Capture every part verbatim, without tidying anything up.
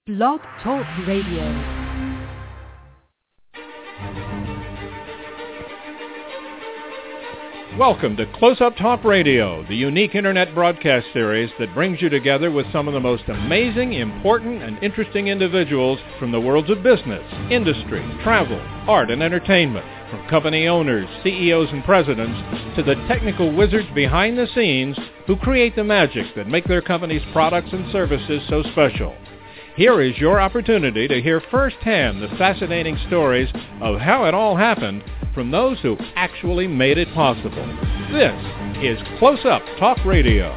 Blog Talk Radio. Welcome to Close Up Talk Radio, the unique internet broadcast series that brings you together with some of the most amazing, important, and interesting individuals from the worlds of business, industry, travel, art, and entertainment, from company owners, C E Os, and presidents, to the technical wizards behind the scenes who create the magic that make their company's products and services so special. Here is your opportunity to hear firsthand the fascinating stories of how it all happened from those who actually made it possible. This is Close Up Talk Radio.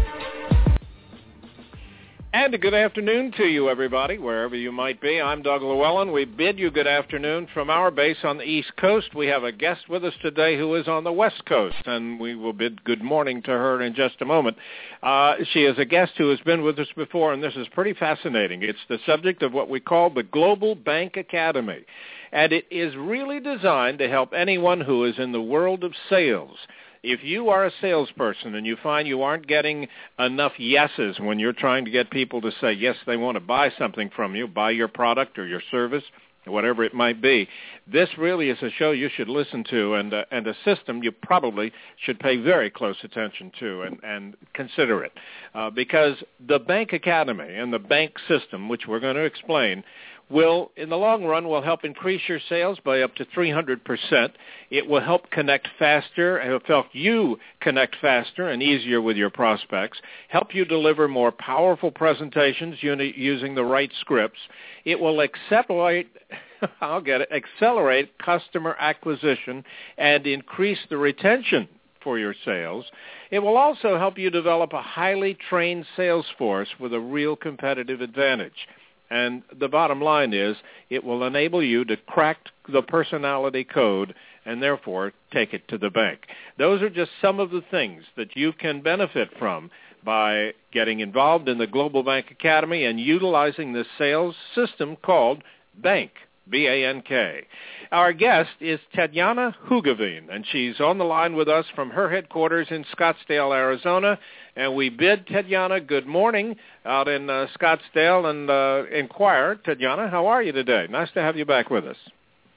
And a good afternoon to you, everybody, wherever you might be. I'm Doug Llewellyn. We bid you good afternoon from our base on the East Coast. We have a guest with us today who is on the West Coast, and we will bid good morning to her in just a moment. Uh, she is a guest who has been with us before, and this is pretty fascinating. It's the subject of what we call the Global Bank Academy, and it is really designed to help anyone who is in the world of sales. If you are a salesperson and you find you aren't getting enough yeses when you're trying to get people to say, yes, they want to buy something from you, buy your product or your service, whatever it might be, this really is a show you should listen to and, uh, and a system you probably should pay very close attention to and, and consider it. Uh, because the Bank Academy and the bank system, which we're going to explain, will, in the long run, will help increase your sales by up to three hundred percent. It will help connect faster, and it'll help you connect faster and easier with your prospects, help you deliver more powerful presentations using the right scripts. It will accelerate, I'll get it, accelerate customer acquisition and increase the retention for your sales. It will also help you develop a highly trained sales force with a real competitive advantage. And the bottom line is it will enable you to crack the personality code and therefore take it to the bank. Those are just some of the things that you can benefit from by getting involved in the Global Bank Academy and utilizing this sales system called BANK, B A N K. Our guest is Tatiana Hugavine, and she's on the line with us from her headquarters in Scottsdale, Arizona. And we bid Tatiana good morning out in uh, Scottsdale and uh, inquire, Tatiana, how are you today? Nice to have you back with us.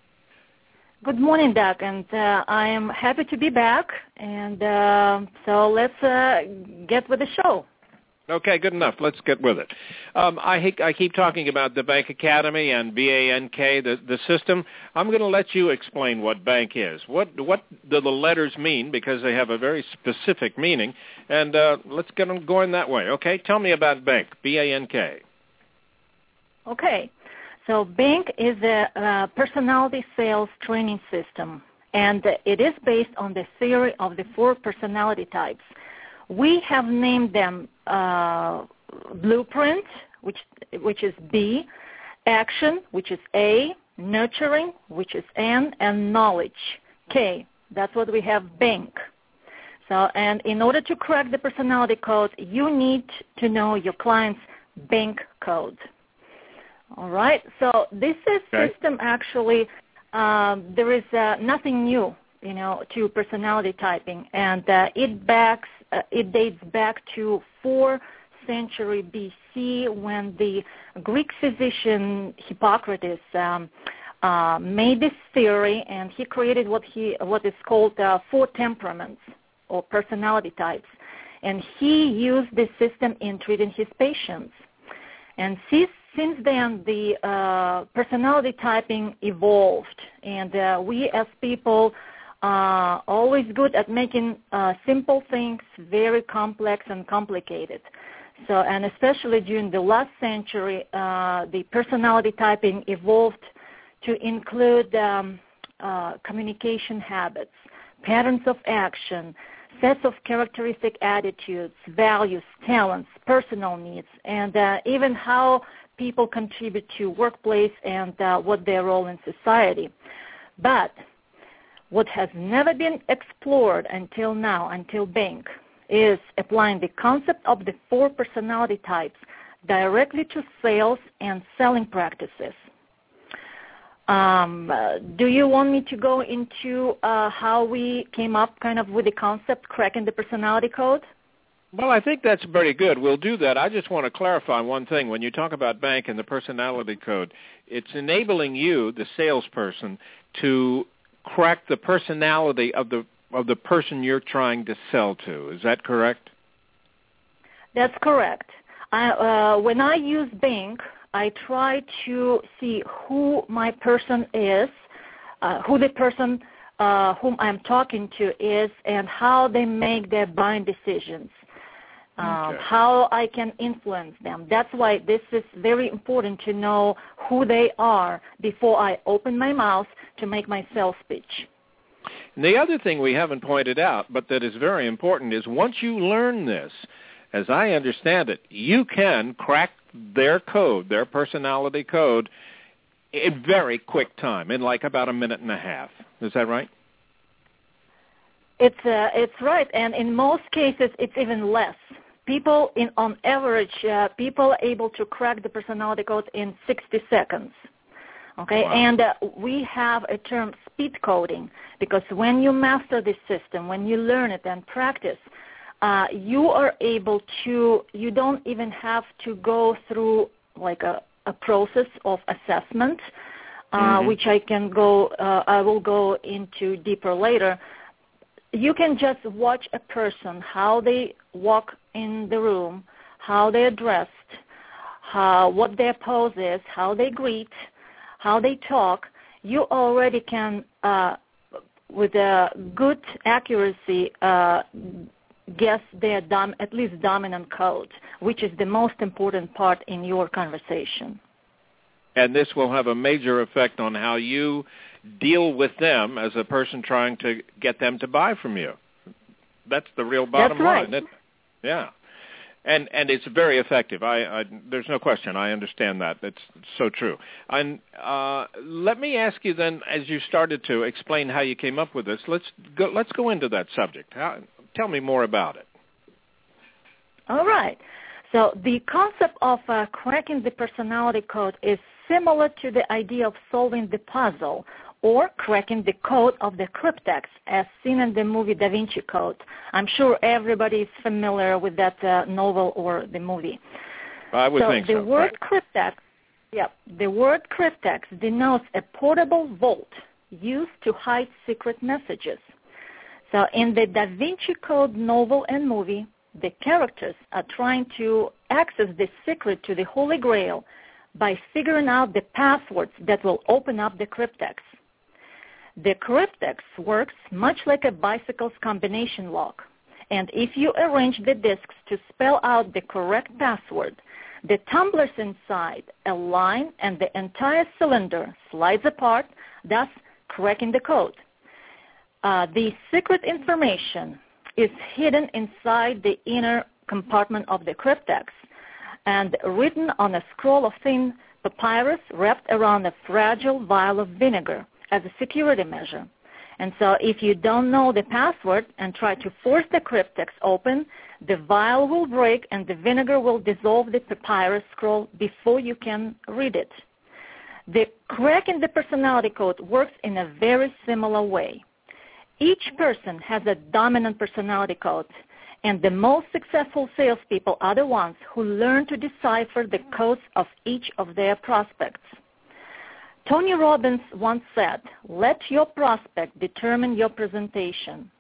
Good morning, Doug, and uh, I am happy to be back. And uh, so let's uh, get with the show. Okay, good enough. Let's get with it. Um, I, hate, I keep talking about the Bank Academy and B A N K, the, the system. I'm going to let you explain what bank is. What what do the letters mean, because they have a very specific meaning, and uh, let's get them going that way. Okay, tell me about bank, B A N K. Okay, so bank is a uh, personality sales training system, and it is based on the theory of the four personality types. We have named them uh, Blueprint, which which is B, Action, which is A, Nurturing, which is N, and Knowledge, K. That's what we have bank. So, and in order to crack the personality code, you need to know your client's bank code. All right. So this is okay. system actually, um, there is uh, nothing new, you know, to personality typing, and uh, it backs. Uh, it dates back to fourth century B C when the Greek physician Hippocrates um, uh, made this theory, and he created what he what is called uh, four temperaments or personality types, and he used this system in treating his patients. And since since then, the uh, personality typing evolved, and uh, we as people. Uh, always good at making uh, simple things very complex and complicated. So, and especially during the last century, uh, the personality typing evolved to include um, uh, communication habits, patterns of action, sets of characteristic attitudes, values, talents, personal needs, and uh, even how people contribute to workplace and uh, what their role in society. But what has never been explored until now, until bank, is applying the concept of the four personality types directly to sales and selling practices. Um, uh, do you want me to go into uh, how we came up kind of with the concept cracking the personality code? Well, I think that's very good. We'll do that. I just want to clarify one thing. When you talk about bank and the personality code, it's enabling you, the salesperson, to crack the personality of the of the person you're trying to sell to. Is that correct? That's correct. I, uh, when I use Bing, I try to see who my person is, uh, who the person uh, whom I'm talking to is, and how they make their buying decisions. Um, okay. How I can influence them. That's why this is very important to know who they are before I open my mouth to make my sales pitch. And the other thing we haven't pointed out, but that is very important, is once you learn this, as I understand it, you can crack their code, their personality code, in very quick time, in like about a minute and a half. Is that right? It's uh, it's right, and in most cases, it's even less. People, in on average, uh, people are able to crack the personality code in sixty seconds. Okay, wow. And uh, we have a term speed coding, because when you master this system, when you learn it and practice, uh, you are able to, you don't even have to go through like a, a process of assessment, uh, mm-hmm. which I can go, uh, I will go into deeper later. You can just watch a person, how they walk in the room, how they're dressed, how, what their pose is, how they greet, how they talk. You already can, uh, with a good accuracy, uh, guess their dom- at least dominant code, which is the most important part in your conversation. And this will have a major effect on how you deal with them as a person trying to get them to buy from you. That's the real bottom That's right. line. It, yeah. And and it's very effective. I, I there's no question. I understand that. It's so true. And uh, let me ask you then, as you started to explain how you came up with this, let's go, let's go into that subject. How, tell me more about it. All right. So the concept of uh, cracking the personality code is similar to the idea of solving the puzzle or cracking the code of the cryptex, as seen in the movie Da Vinci Code. I'm sure everybody is familiar with that uh, novel or the movie. I would so think the so. Word right. cryptex, yeah, the word cryptex denotes a portable vault used to hide secret messages. So in the Da Vinci Code novel and movie, the characters are trying to access the secret to the Holy Grail by figuring out the passwords that will open up the cryptex. The cryptex works much like a bicycle's combination lock, and if you arrange the disks to spell out the correct password, the tumblers inside align and the entire cylinder slides apart, thus cracking the code. Uh, the secret information is hidden inside the inner compartment of the cryptex and written on a scroll of thin papyrus wrapped around a fragile vial of vinegar as a security measure. And so if you don't know the password and try to force the cryptex open, the vial will break and the vinegar will dissolve the papyrus scroll before you can read it. The crack in the personality code works in a very similar way. Each person has a dominant personality code, and the most successful salespeople are the ones who learn to decipher the codes of each of their prospects. Tony Robbins once said, "Let your prospect determine your presentation."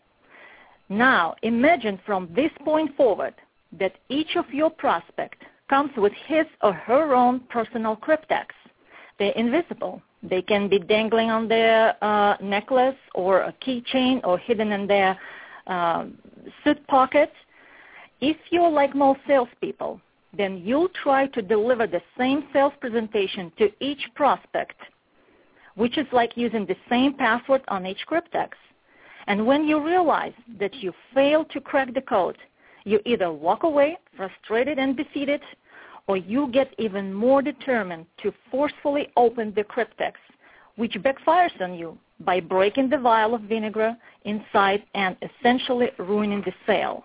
Now, imagine from this point forward that each of your prospects comes with his or her own personal cryptex. They're invisible. They can be dangling on their uh, necklace or a keychain or hidden in their uh, suit pocket. If you're like most salespeople, then you'll try to deliver the same sales presentation to each prospect, which is like using the same password on each cryptex. And when you realize that you failed to crack the code, you either walk away frustrated and defeated, or you get even more determined to forcefully open the cryptex, which backfires on you by breaking the vial of vinegar inside and essentially ruining the sale.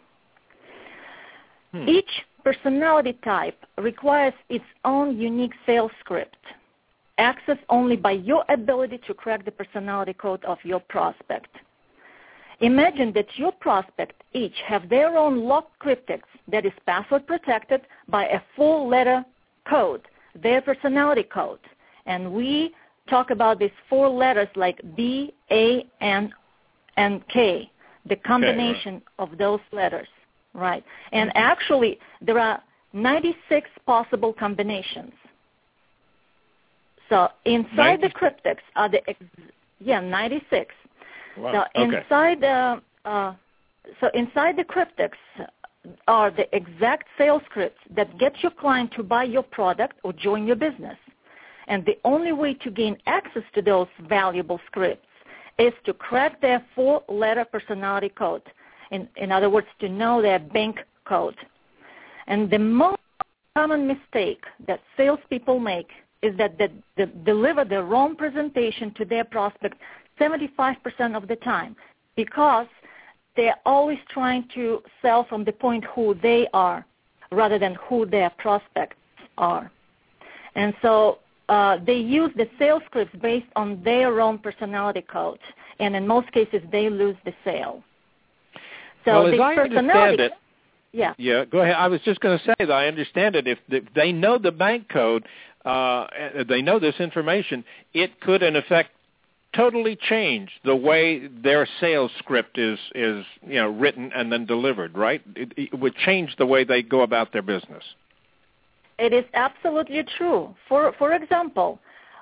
Hmm. Each personality type requires its own unique sales script, accessed only by your ability to crack the personality code of your prospect. Imagine that your prospect each have their own locked cryptex that is password protected by a full letter code, their personality code. And we talk about these four letters like B, A, N, and K, the combination okay, right. of those letters, right? And mm-hmm. actually, there are ninety-six possible combinations. So inside ninety the cryptex are the, ex- yeah, ninety-six. Wow. So okay. inside the, uh, so inside the cryptex are the exact sales scripts that get your client to buy your product or join your business. And the only way to gain access to those valuable scripts is to crack their four-letter personality code. In, in other words, to know their bank code. And the most common mistake that salespeople make is that they, they deliver the wrong presentation to their prospect seventy-five percent of the time, because they're always trying to sell from the point who they are rather than who their prospects are. And so uh, they use the sales scripts based on their own personality code, and in most cases they lose the sale. So well, the as I personality, understand it, yeah. Yeah, go ahead. I was just going to say that I understand it. If they know the bank code, uh, they know this information, it could in effect totally change the way their sales script is, is you know, written and then delivered, right? It, it would change the way they go about their business. It is absolutely true. For for example,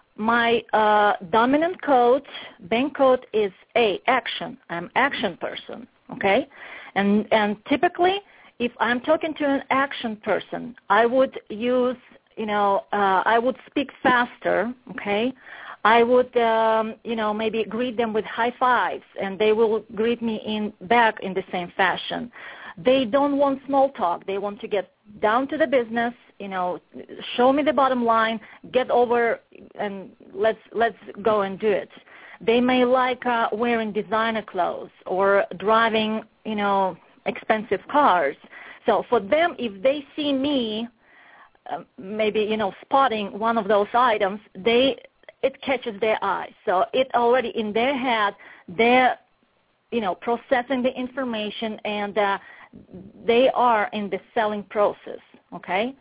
my uh, dominant code, bank code is A, action. I'm action person, okay? And and typically, if I'm talking to an action person, I would use, you know, uh, I would speak faster, okay? I would, um, you know, maybe greet them with high fives, and they will greet me in back in the same fashion. They don't want small talk. They want to get down to the business, you know, show me the bottom line, get over, and let's let's go and do it. They may like uh, wearing designer clothes or driving, you know, expensive cars. So for them, if they see me, uh, maybe, you know, spotting one of those items, they it catches their eye. So it already in their head, they're, you know, processing the information, and uh, they are in the selling process, okay?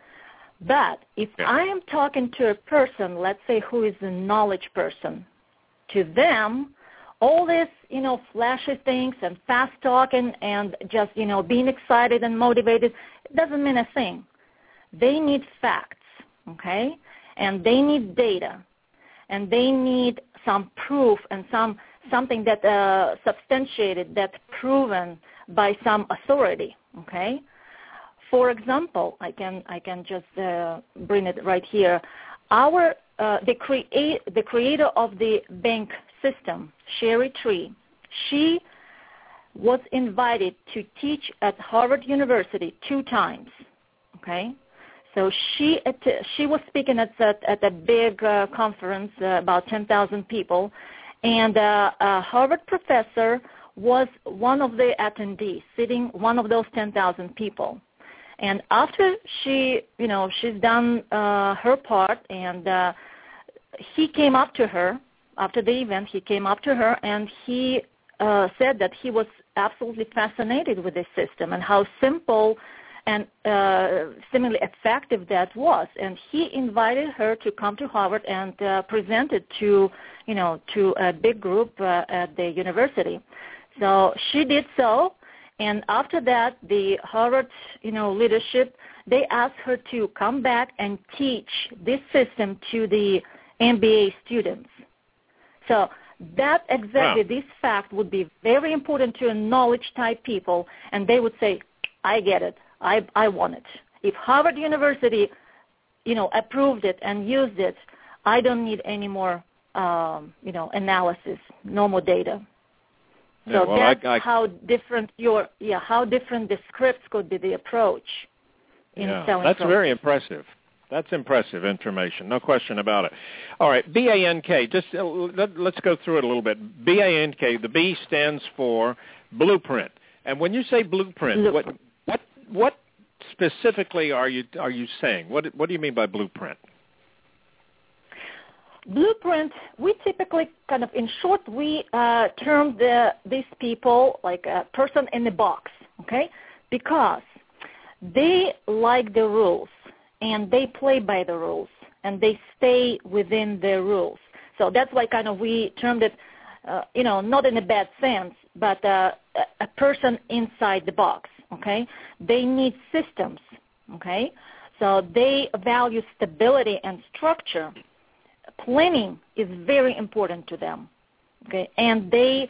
But if yeah. I am talking to a person, let's say who is a knowledge person, to them, all this, you know, flashy things and fast talking and just, you know, being excited and motivated, it doesn't mean a thing. They need facts, okay? And they need data. And they need some proof and some something that uh, substantiated, that's proven by some authority. Okay. For example, I can I can just uh, bring it right here. Our uh, the create the creator of the bank system, Sherry Tree, she was invited to teach at Harvard University two times. Okay. So she she was speaking at a, at a big uh, conference, uh, about ten thousand people, and uh, a Harvard professor was one of the attendees, sitting one of those ten thousand people. And after she, you know, she's done uh, her part, and uh, he came up to her after the event. He came up to her and he uh, said that he was absolutely fascinated with this system and how simple and uh, similarly effective that was, and he invited her to come to Harvard and uh, present it to, you know, to a big group uh, at the university. So she did so, and after that, the Harvard, you know, leadership, they asked her to come back and teach this system to the M B A students. So that exactly, wow. This fact would be very important to a knowledge-type people, and they would say, I get it. I, I want it. If Harvard University, you know, approved it and used it, I don't need any more, um, you know, analysis, no more data. So yeah, well, that's I, I, how different your, yeah, how different the scripts could be, the approach in yeah, selling. That's process. very impressive. That's impressive information, no question about it. All right, B A N K, just uh, let, let's go through it a little bit. B A N K, the B stands for blueprint. And when you say blueprint, blueprint. what what what specifically are you are you saying? What what do you mean by blueprint? Blueprint, we typically kind of, in short, we uh, term the, these people like a person in the box, okay? Because they like the rules, and they play by the rules, and they stay within the rules. So that's why kind of we termed it, uh, you know, not in a bad sense, but uh, a person inside the box, okay? They need systems, okay? So they value stability and structure. Planning is very important to them, okay? And they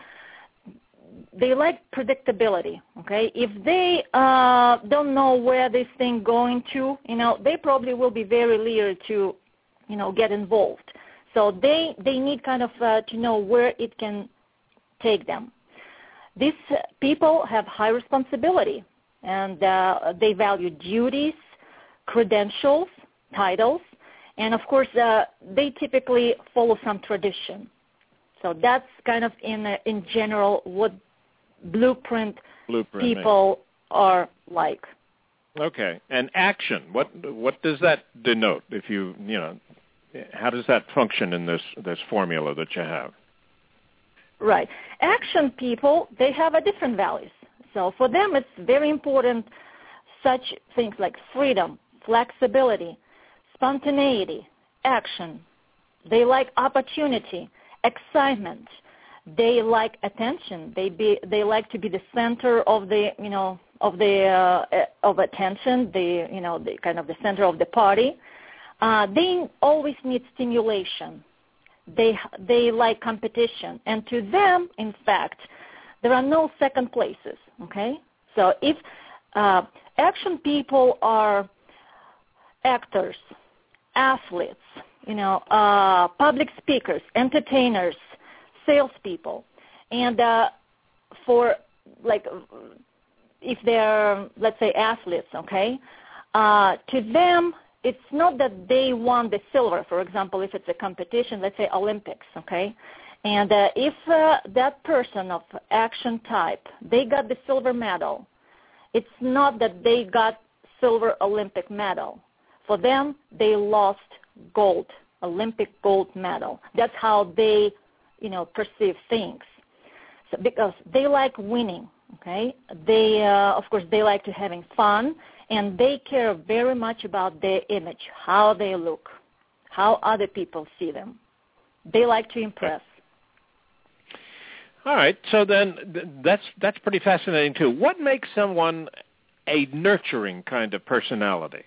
they like predictability, okay? If they uh, don't know where this thing going to, you know, they probably will be very leery to, you know, get involved. So they they need kind of uh, to know where it can take them. These people have high responsibility, and uh, they value duties, credentials, titles, and of course uh, they typically follow some tradition. So that's kind of in uh, in general what blueprint, blueprint people means. are like. Okay, and action. What what does that denote? If you you know, how does that function in this this formula that you have? Right. Action people, they have a different values. So for them, it's very important such things like freedom, flexibility, spontaneity, action. They like opportunity, excitement. They like attention. They be they like to be the center of the you know of the uh, of attention. The you know the kind of the center of the party. Uh, they always need stimulation. They they like competition, and to them, in fact, there are no second places. Okay, so if uh, action people are actors, athletes, you know, uh, public speakers, entertainers, salespeople, and uh, for like if they're let's say athletes, okay, uh, to them. It's not that they won the silver, for example, if it's a competition, let's say Olympics, okay? And uh, if uh, that person of action type, they got the silver medal, it's not that they got silver Olympic medal. For them, they lost gold, Olympic gold medal. That's how they, you know, perceive things. So because they like winning, okay? They, uh, of course, they like to having fun. And they care very much about their image, how they look, how other people see them. They like to impress. All right. So then that's that's pretty fascinating, too. What makes someone a nurturing kind of personality?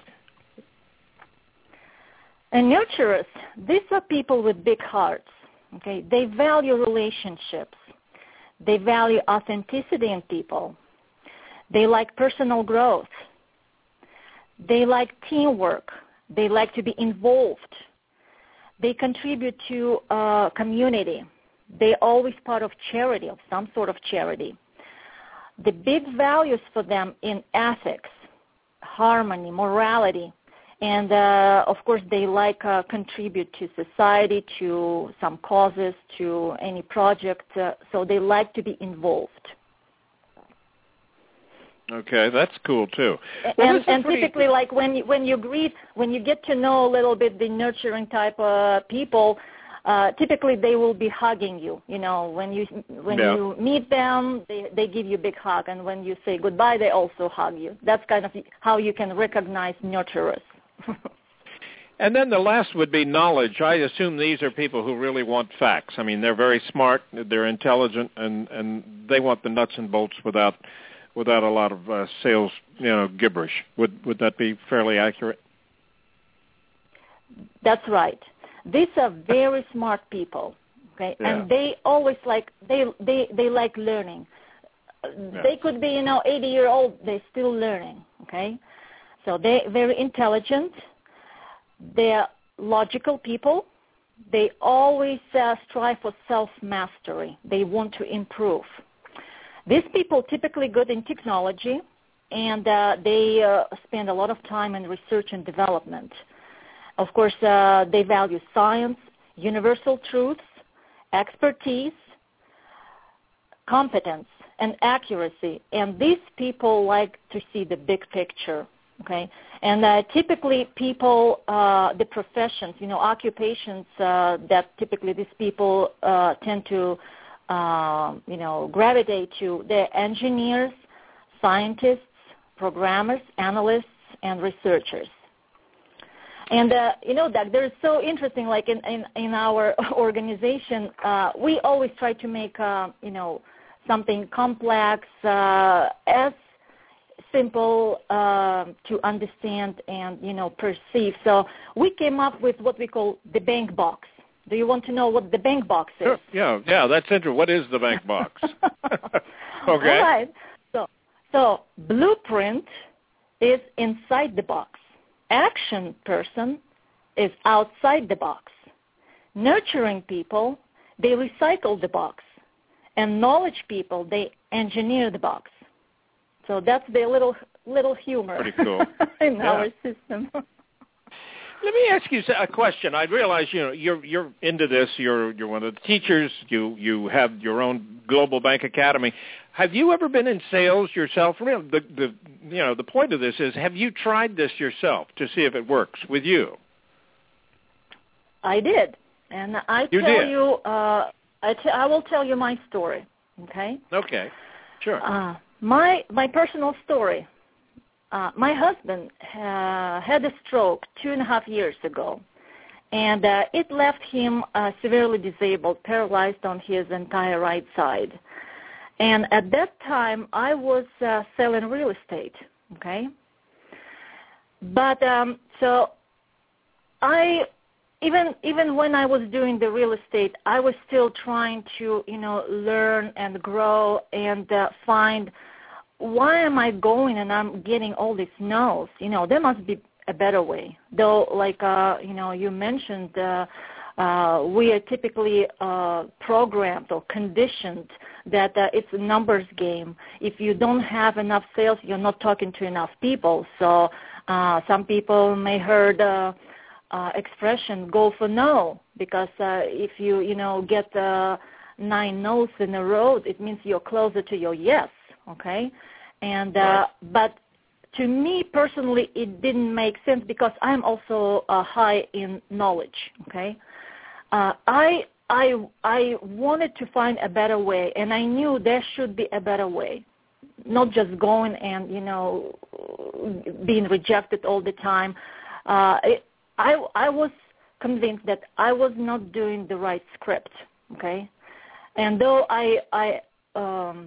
And nurturers, these are people with big hearts. Okay, they value relationships. They value authenticity in people. They like personal growth. They like teamwork. They like to be involved. They contribute to a community. They're always part of charity, of some sort of charity. The big values for them in ethics, harmony, morality, and uh, of course they like uh, contribute to society, to some causes, to any project. Uh, so they like to be involved. Okay, that's cool too. Well, and and pretty... typically, like when you, when you greet, when you get to know a little bit the nurturing type of people, uh, typically they will be hugging you. You know, when you when yeah. you meet them, they they give you a big hug, and when you say goodbye, they also hug you. That's kind of how you can recognize nurturers. And then the last would be knowledge. I assume these are people who really want facts. I mean, they're very smart, they're intelligent, and and they want the nuts and bolts without. without a lot of uh, sales, you know, gibberish. Would would that be fairly accurate? That's right. These are very smart people, okay? Yeah. And they always like, they, they, they like learning. Yeah. They could be, you know, eighty year old, they're still learning, okay? So they're very intelligent. They're logical people. They always uh, strive for self-mastery. They want to improve. These people typically good in technology, and uh, they uh, spend a lot of time in research and development. Of course, uh, they value science, universal truths, expertise, competence, and accuracy. And these people like to see the big picture, Okay, and uh, typically people, uh, the professions, you know, occupations uh, that typically these people uh, tend to, uh, you know, gravitate to, they're engineers, scientists, programmers, analysts, and researchers. And, uh, you know, Doug, they're so interesting, like in, in, in our organization, uh, we always try to make, uh, you know, something complex uh, as simple uh, to understand and, you know, perceive. So we came up with what we call the bank box. Do you want to know what the bank box is? Sure. Yeah, yeah, that's interesting. What is the bank box? Okay. All right. So, so blueprint is inside the box. Action person is outside the box. Nurturing people, they recycle the box. And knowledge people, they engineer the box. So that's the little little humor Pretty cool. in yeah. our system. Let me ask you a question. I realize you know you're you're into this. You're you're one of the teachers. You you have your own Global Bank Academy. Have you ever been in sales yourself? The the you know the point of this is, have you tried this yourself to see if it works with you? I did, and I you tell did. you, uh, I, t- I will tell you my story. Okay. Okay. Sure. Uh, my my personal story. Uh, my husband uh, had a stroke two and a half years ago, and uh, it left him uh, severely disabled, paralyzed on his entire right side. And at that time, I was uh, selling real estate, okay? But um, so I, even even when I was doing the real estate, I was still trying to, you know, learn and grow and uh, find, why am I going and I'm getting all these no's? You know, there must be a better way. Though, like, uh, you know, you mentioned, uh, uh, we are typically uh, programmed or conditioned that uh, it's a numbers game. If you don't have enough sales, you're not talking to enough people. So uh, some people may heard uh, uh, expression, go for no, because uh, if you, you know, get uh, nine no's in a row, it means you're closer to your yes. Okay, and uh, right. but to me personally, it didn't make sense because I'm also uh, high in knowledge. Okay, uh, I I I wanted to find a better way, and I knew there should be a better way, not just going and you know being rejected all the time. Uh, it, I I was convinced that I was not doing the right script. Okay, and though I I um,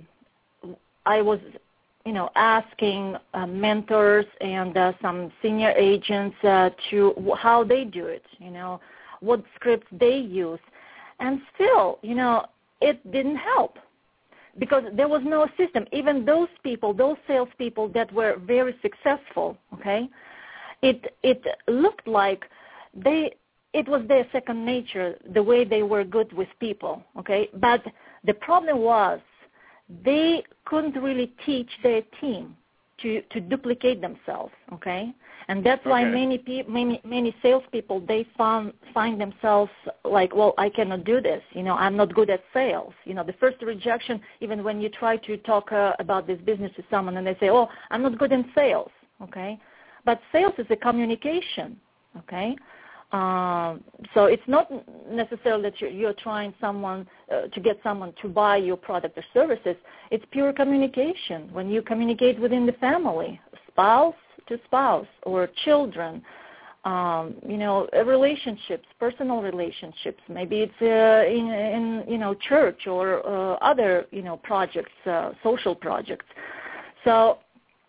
I was, you know, asking uh, mentors and uh, some senior agents uh, to w- how they do it, you know, what scripts they use. And still, you know, it didn't help because there was no system. Even those people, those salespeople that were very successful, okay, it it looked like they it was their second nature, the way they were good with people, okay. But the problem was, they couldn't really teach their team to, to duplicate themselves, okay? And that's okay. why many pe- many many salespeople, they found, find themselves like, well, I cannot do this. You know, I'm not good at sales. You know, the first rejection, even when you try to talk uh, about this business to someone and they say, oh, I'm not good in sales, okay? But sales is a communication, okay? Um, so it's not necessarily that you're, you're trying someone uh, to get someone to buy your product or services. It's pure communication. When you communicate within the family, spouse to spouse or children, um, you know, relationships, personal relationships. Maybe it's uh, in, in you know church or uh, other you know projects, uh, social projects. So.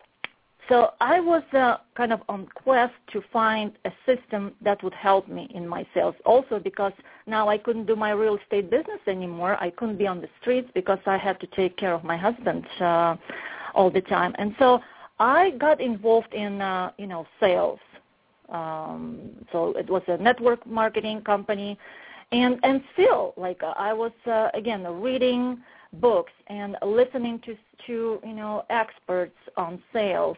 So I was uh, kind of on quest to find a system that would help me in my sales. Also because now I couldn't do my real estate business anymore. I couldn't be on the streets because I had to take care of my husband uh, all the time. And so I got involved in, uh, you know, sales. Um, so it was a network marketing company. And, and still, like uh, I was, uh, again, reading books and listening to, to, you know, experts on sales.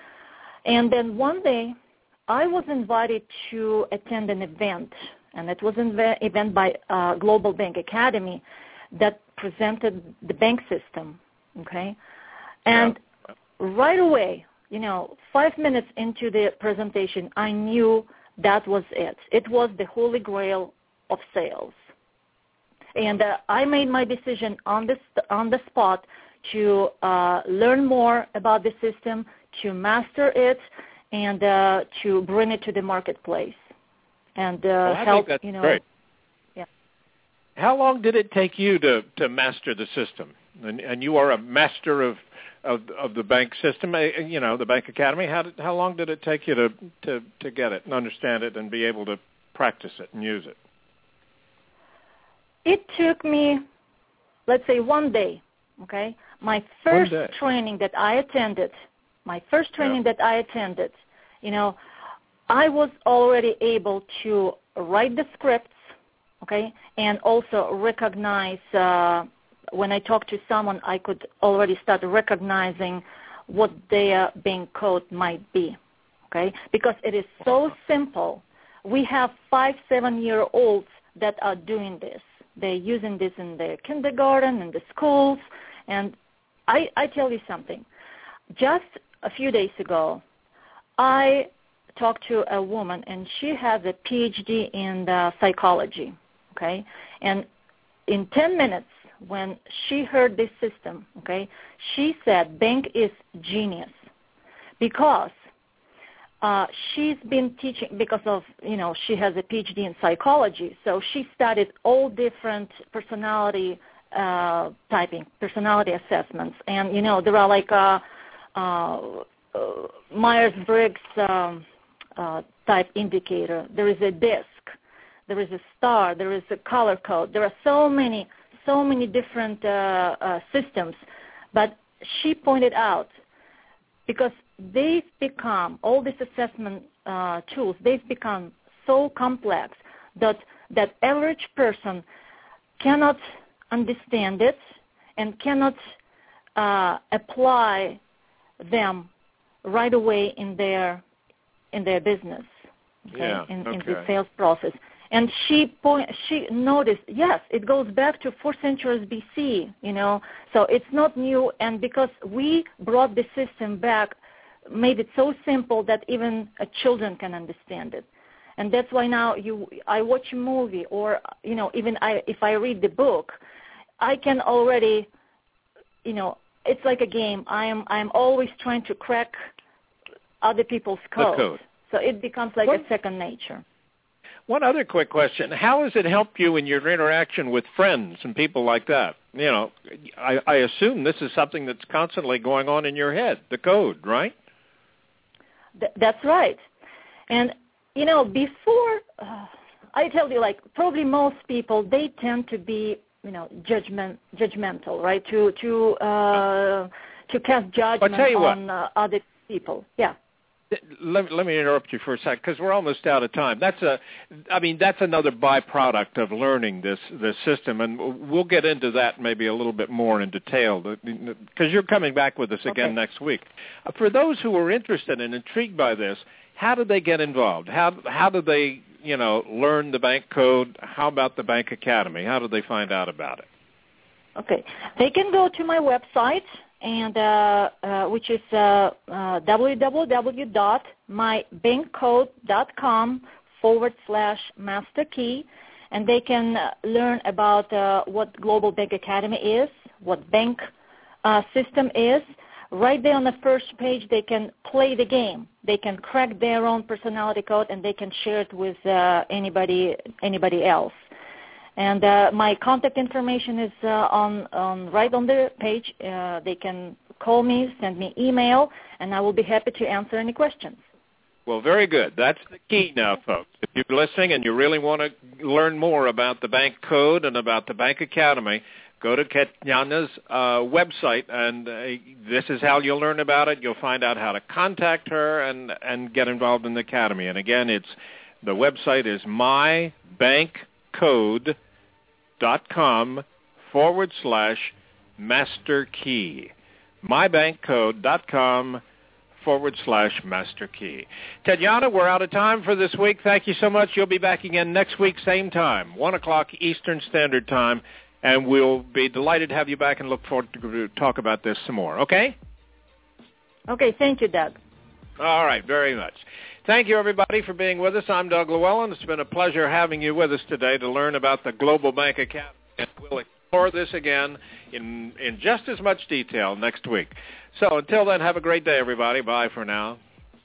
And then one day, I was invited to attend an event, and it was an event by uh, Global Bank Academy that presented the bank system, okay? And yeah. right away, you know, five minutes into the presentation, I knew that was it. It was the holy grail of sales. And uh, I made my decision on the, on the spot to uh, learn more about the system, to master it, and uh, to bring it to the marketplace. And uh, well, I help, think that's you know. Great. Yeah. How long did it take you to, to master the system? And, and you are a master of, of of the bank system, you know, the Bank Academy. How did, how long did it take you to, to, to get it and understand it and be able to practice it and use it? It took me, let's say, one day, okay? My first training that I attended, my first training yeah. that I attended, you know, I was already able to write the scripts, okay, and also recognize, uh, when I talk to someone, I could already start recognizing what their bank code might be, okay, because it is so simple. We have five, seven-year-olds that are doing this. They're using this in the kindergarten, in the schools, and I, I tell you something. Just a few days ago, I talked to a woman, and she has a P H D in the psychology, okay? And in ten minutes, when she heard this system, okay, she said bank is genius because uh, she's been teaching, because of, you know, she has a P H D in psychology, so she studied all different personality uh, typing, personality assessments. And, you know, there are like uh, uh, uh, Myers-Briggs um, uh, type indicator. There is a disc. There is a star. There is a color code. There are so many, so many different uh, uh, systems. But she pointed out, because they've become, all these assessment uh, tools, they've become so complex that that average person cannot understand it and cannot uh, apply them right away in their in their business, okay, yeah, in, okay. in the sales process. And she point, she noticed, yes, it goes back to four centuries B C, you know, so it's not new. And because we brought the system back, made it so simple that even uh, children can understand it. And that's why now you, I watch a movie, or, you know, even I, if I read the book, I can already, you know, it's like a game. I am I'm always trying to crack other people's code. code. So it becomes like what, a second nature. One other quick question. How has it helped you in your interaction with friends and people like that? You know, I, I assume this is something that's constantly going on in your head, the code, right? Th- that's right. And, you know, before, uh, I tell you, like, probably most people, they tend to be, you know, judgment, judgmental, right, to to uh, to cast judgment on uh, other people. Yeah. Let, let me interrupt you for a second, because we're almost out of time. That's a, I mean, that's another byproduct of learning this this system, and we'll get into that maybe a little bit more in detail, because you're coming back with us again okay. next week. For those who are interested and intrigued by this, how do they get involved? How how do they, you know, learn the bank code? How about the Bank Academy? How do they find out about it? Okay, they can go to my website, and uh, uh, which is uh, uh, www.mybankcode.com forward slash master key, and they can uh, learn about uh, what Global Bank Academy is, what bank uh, system is. Right there on the first page, they can play the game. They can crack their own personality code, and they can share it with uh, anybody anybody else. And uh, my contact information is uh, on, on right on the page. Uh, they can call me, send me email, and I will be happy to answer any questions. Well, very good. That's the key now, folks. If you're listening and you really want to learn more about the bank code and about the Bank Academy, go to Tatyana's uh, website, and uh, this is how you'll learn about it. You'll find out how to contact her and, and get involved in the Academy. And again, it's the website is mybankcode.com forward slash master key. mybankcode.com forward slash master key. Tatyana, we're out of time for this week. Thank you so much. You'll be back again next week, same time, one o'clock Eastern Standard Time. And we'll be delighted to have you back and look forward to talk about this some more, okay? Okay, thank you, Doug. All right, very much. Thank you, everybody, for being with us. I'm Doug Llewellyn. It's been a pleasure having you with us today to learn about the Global Bank Academy. And we'll explore this again in, in just as much detail next week. So until then, have a great day, everybody. Bye for now.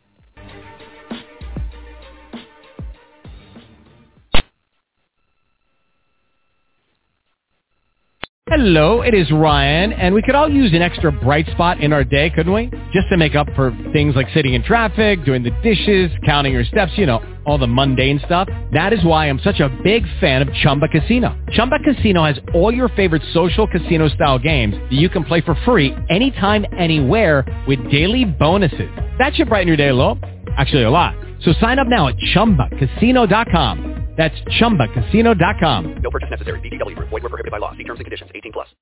Hello, it is Ryan, and we could all use an extra bright spot in our day, couldn't we? Just to make up for things like sitting in traffic, doing the dishes, counting your steps, you know, all the mundane stuff. That is why I'm such a big fan of Chumba Casino. Chumba Casino has all your favorite social casino-style games that you can play for free anytime, anywhere with daily bonuses. That should brighten your day a little. Actually, a lot. So sign up now at Chumba Casino dot com. That's Chumba Casino dot com. No purchase necessary. V G W. Void where prohibited by law. See terms and conditions. eighteen plus.